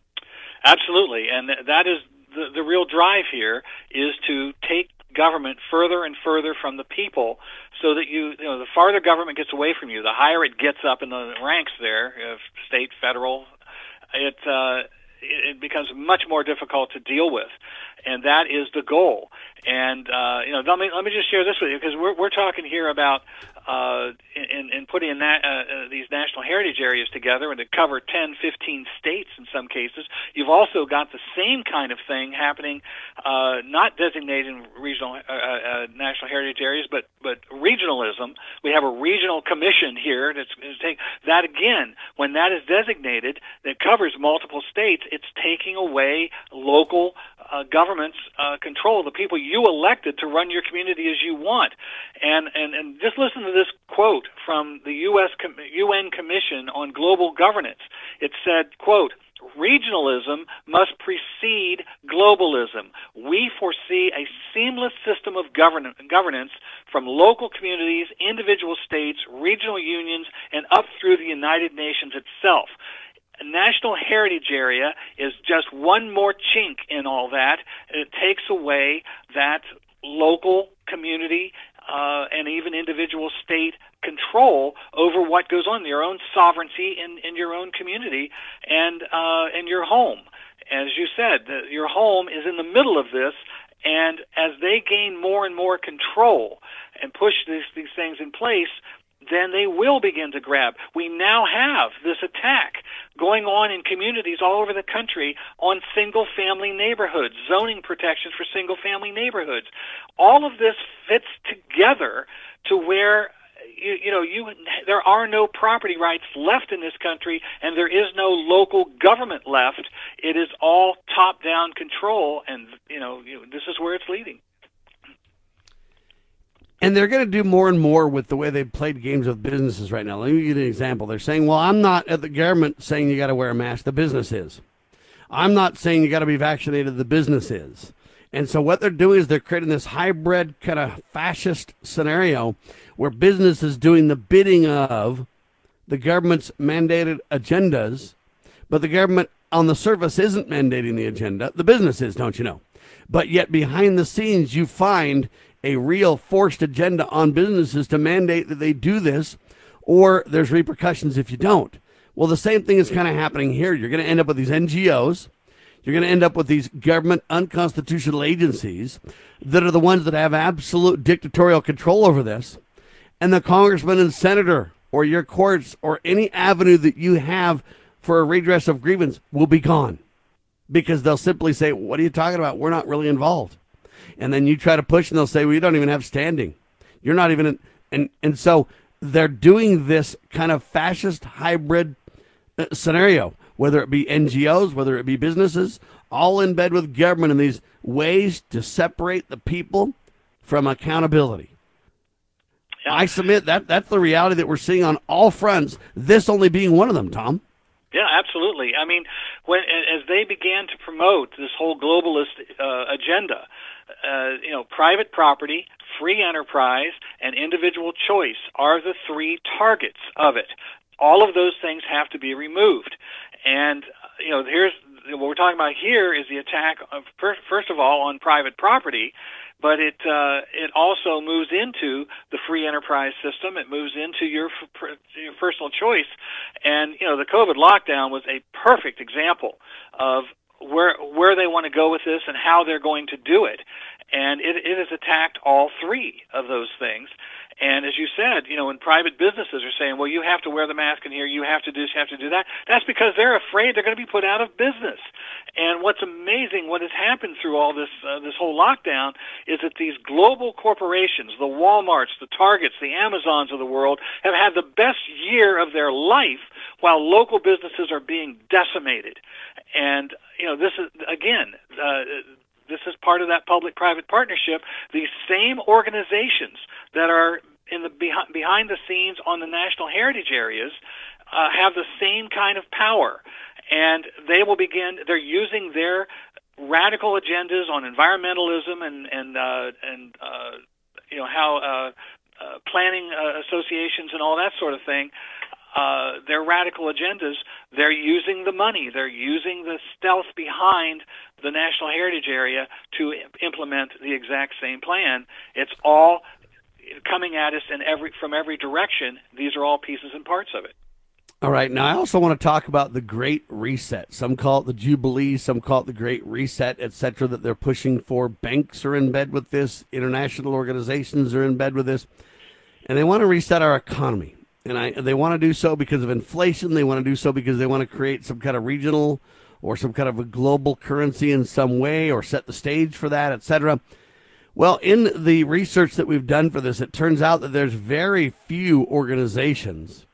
Absolutely. And that is the, the real drive here, is to take government further and further from the people, so that you, you know, the farther government gets away from you, the higher it gets up in the ranks there, of state, federal, it, uh, it becomes much more difficult to deal with, and that is the goal. And uh, you know, let me let me just share this with you, because we're we're talking here about uh, in, in putting in that, uh, these national heritage areas together, and to cover ten, fifteen states in some cases. You've also got the same kind of thing happening, uh, not designated in regional uh, uh, national heritage areas, but but regionalism. We have a regional commission here that's going to take that again. When that is designated, that covers multiple states, it's taking away local uh, government's uh, control, the people you elected to run your community as you want. And, and, and just listen to this quote from the U S Com- U N Commission on Global Governance. It said, quote, "Regionalism must precede globalism. We foresee a seamless system of govern- governance from local communities, individual states, regional unions, and up through the United Nations itself." A national heritage area is just one more chink in all that. It takes away that local community uh, and even individual state control over what goes on, your own sovereignty in, in your own community and uh, in your home. As you said, the, your home is in the middle of this, And as they gain more and more control and push these, these things in place, then they will begin to grab. We now have this attack going on in communities all over the country on single-family neighborhoods, zoning protections for single-family neighborhoods. All of this fits together to where You, you know, you there are no property rights left in this country, and there is no local government left. It is all top-down control, and you know, you know, this is where it's leading. And they're going to do more and more with the way they've played games with businesses right now. Let me give you an example. They're saying, well, I'm not at the government saying you got to wear a mask. The business is. I'm not saying you got to be vaccinated. The business is. And so what they're doing is they're creating this hybrid kind of fascist scenario where business is doing the bidding of the government's mandated agendas, but the government on the surface isn't mandating the agenda. The business is, don't you know? But yet behind the scenes, you find a real forced agenda on businesses to mandate that they do this, or there's repercussions if you don't. Well, the same thing is kind of happening here. You're going to end up with these N G Os. You're going to end up with these government unconstitutional agencies that are the ones that have absolute dictatorial control over this. And the congressman and senator or your courts or any avenue that you have for a redress of grievance will be gone, because they'll simply say, what are you talking about? We're not really involved. And then you try to push and they'll say, well, you don't even have standing. You're not even in. And, and so they're doing this kind of fascist hybrid uh, scenario, whether it be N G Os, whether it be businesses, all in bed with government in these ways to separate the people from accountability. Yeah. I submit that that's the reality that we're seeing on all fronts, this only being one of them, Tom. Yeah, absolutely. I mean, when as they began to promote this whole globalist uh, agenda, uh, you know, private property, free enterprise, and individual choice are the three targets of it. All of those things have to be removed. And, you know, here's what we're talking about here is the attack of, first of all, on private property, but it uh, it also moves into the free enterprise system. It moves into your, your personal choice. And, you know, the COVID lockdown was a perfect example of where where they want to go with this and how they're going to do it. And it, it has attacked all three of those things. And as you said, you know, when private businesses are saying, well, you have to wear the mask in here, you have to do this, you have to do that, that's because they're afraid they're going to be put out of business. And what's amazing, what has happened through all this uh, this whole lockdown, is that these global corporations, the Walmarts, the Targets, the Amazons of the world, have had the best year of their life while local businesses are being decimated. And, you know, this is, again, uh, this is part of that public-private partnership. These same organizations that are in the behind, behind the scenes on the national heritage areas uh, have the same kind of power, and they will begin. They're using their radical agendas on environmentalism and and uh, and uh, you know how uh, uh, planning uh, associations and all that sort of thing. Uh, their radical agendas, they're using the money, they're using the stealth behind the National Heritage Area to implement the exact same plan. It's all coming at us in every from every direction. These are all pieces and parts of it. All right. Now, I also want to talk about the Great Reset. Some call it the Jubilee, some call it the Great Reset, et cetera, that they're pushing for. Banks are in bed with this. International organizations are in bed with this. And they want to reset our economy. And I, they want to do so because of inflation. They want to do so because they want to create some kind of regional or some kind of a global currency in some way or set the stage for that, et cetera. Well, in the research that we've done for this, it turns out that there's very few organizations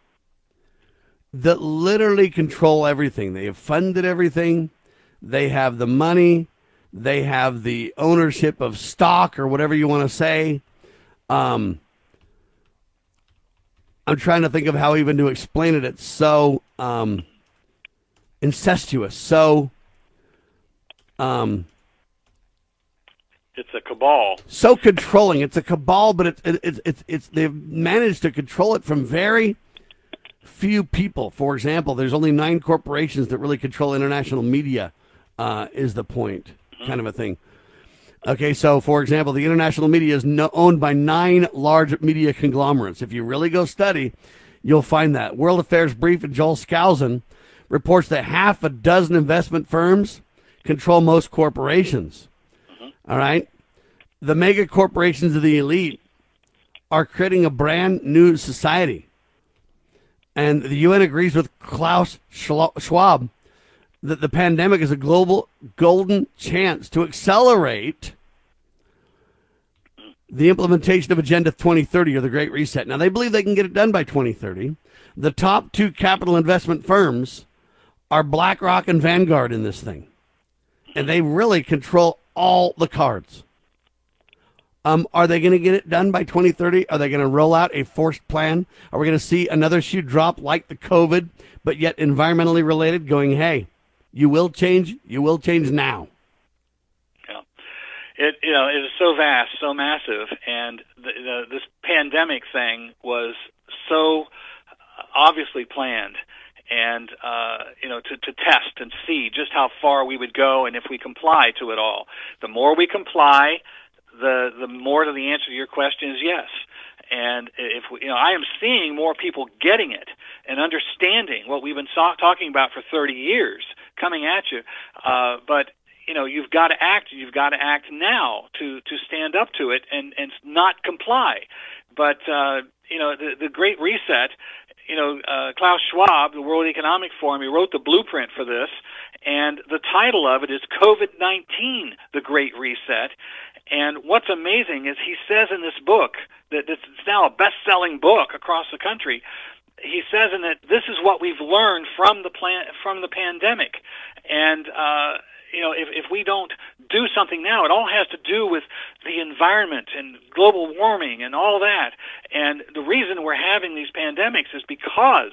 that literally control everything. They have funded everything. They have the money. They have the ownership of stock or whatever you want to say. Um, I'm trying to think of how even to explain it. It's so um, incestuous. So, um, it's a cabal. So controlling. It's a cabal, but it's it's it's it's they've managed to control it from very few people. For example, there's only nine corporations that really control international media. Uh, is the point, mm-hmm. kind of a thing. Okay, so, for example, the international media is no, owned by nine large media conglomerates. If you really go study, you'll find that. World Affairs Brief and Joel Skousen reports that half a dozen investment firms control most corporations. Mm-hmm. All right? The mega corporations of the elite are creating a brand new society. And the U N agrees with Klaus Schwab that the pandemic is a global golden chance to accelerate the implementation of Agenda twenty thirty, or the Great Reset. Now, they believe they can get it done by twenty thirty. The top two capital investment firms are BlackRock and Vanguard in this thing. And they really control all the cards. Um, are they going to get it done by twenty thirty? Are they going to roll out a forced plan? Are we going to see another shoe drop like the COVID, but yet environmentally related, going, hey, you will change, you will change now? Yeah. It, you know, it is so vast, so massive, and the, the, this pandemic thing was so obviously planned, and uh, you know, to, to test and see just how far we would go, and if we comply to it all. The more we comply, the the more to the answer to your question is yes. And if we, you know, I am seeing more people getting it and understanding what we've been so- talking about for thirty years coming at you. Uh, but you know, you've got to act. You've got to act now to to stand up to it and and not comply. But uh, you know, the the Great Reset. You know, uh, Klaus Schwab, the World Economic Forum, he wrote the blueprint for this, and the title of it is COVID nineteen, the Great Reset. And what's amazing is he says in this book, that it's now a best-selling book across the country, he says in it, this is what we've learned from the plan, from the pandemic. And, uh, you know, if, if we don't do something now, it all has to do with the environment and global warming and all that. And the reason we're having these pandemics is because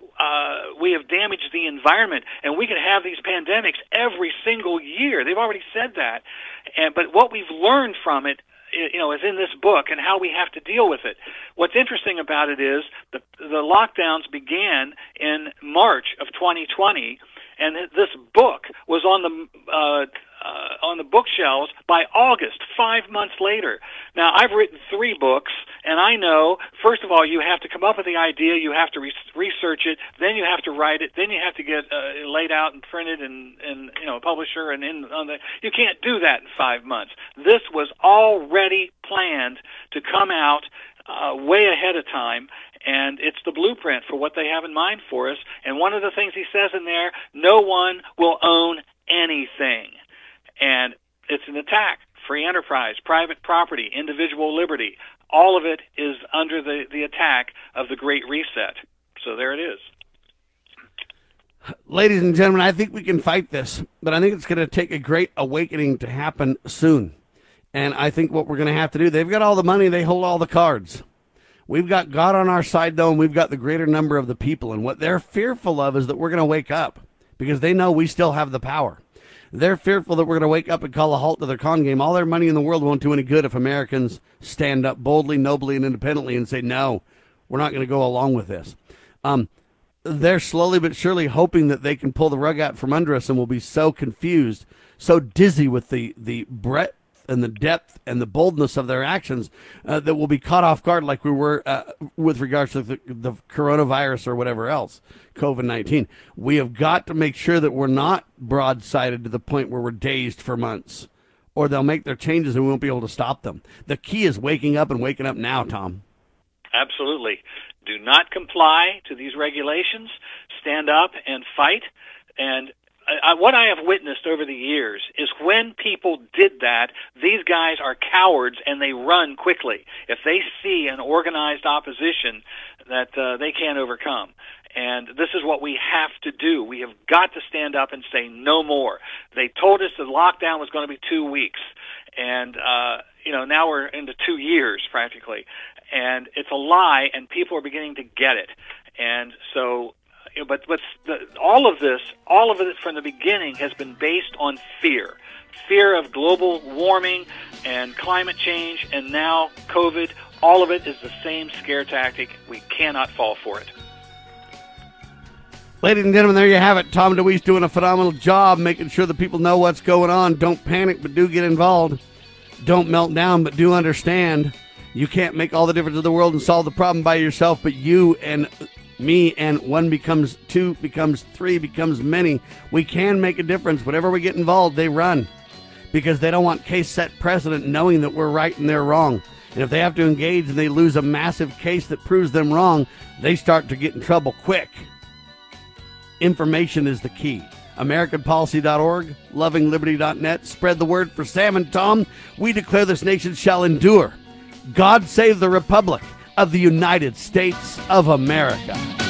uh, we have damaged the environment, and we can have these pandemics every single year. They've already said that. And but what we've learned from it, you know, is in this book and how we have to deal with it. What's interesting about it is the the lockdowns began in March of twenty twenty. And this book was on the uh, uh, on the bookshelves by August, five months later. Now, I've written three books, and I know, first of all, you have to come up with the idea, you have to re- research it, then you have to write it, then you have to get uh, laid out and printed and, and you know, a publisher, and in on the. You can't do that in five months. This was already planned to come out uh, way ahead of time. And it's the blueprint for what they have in mind for us. And one of the things he says in there, no one will own anything. And it's an attack. Free enterprise, private property, individual liberty. All of it is under the, the attack of the Great Reset. So there it is. Ladies and gentlemen, I think we can fight this, but I think it's going to take a great awakening to happen soon. And I think what we're going to have to do, they've got all the money, they hold all the cards. We've got God on our side, though, and we've got the greater number of the people. And what they're fearful of is that we're going to wake up because they know we still have the power. They're fearful that we're going to wake up and call a halt to their con game. All their money in the world won't do any good if Americans stand up boldly, nobly, and independently and say, no, we're not going to go along with this. Um, they're slowly but surely hoping that they can pull the rug out from under us, and we'll be so confused, so dizzy with the, the breadth and the depth and the boldness of their actions uh, that will be caught off guard like we were uh, with regards to the, the coronavirus or whatever else, COVID nineteen. We have got to make sure that we're not broadsided to the point where we're dazed for months, or they'll make their changes and we won't be able to stop them. The key is waking up and waking up now, Tom. Absolutely. Do not comply to these regulations. Stand up and fight. And I, what I have witnessed over the years is when people did that, these guys are cowards and they run quickly if they see an organized opposition that uh, they can't overcome. And this is what we have to do. We have got to stand up and say no more. They told us the lockdown was going to be two weeks. And, uh, you know, now we're into two years practically. And it's a lie, and people are beginning to get it. And so... But but the, all of this, all of it from the beginning has been based on fear. Fear of global warming and climate change, and now COVID. All of it is the same scare tactic. We cannot fall for it. Ladies and gentlemen, there you have it. Tom DeWeese doing a phenomenal job making sure that people know what's going on. Don't panic, but do get involved. Don't melt down, but do understand. You can't make all the difference in the world and solve the problem by yourself, but you and me and one becomes two, becomes three, becomes many. We can make a difference. Whenever we get involved, they run. because they don't want case-set precedent knowing that we're right and they're wrong. And if they have to engage and they lose a massive case that proves them wrong, they start to get in trouble quick. Information is the key. American Policy dot org, Loving Liberty dot net. Spread the word. For Sam and Tom, we declare this nation shall endure. God save the Republic of the United States of America.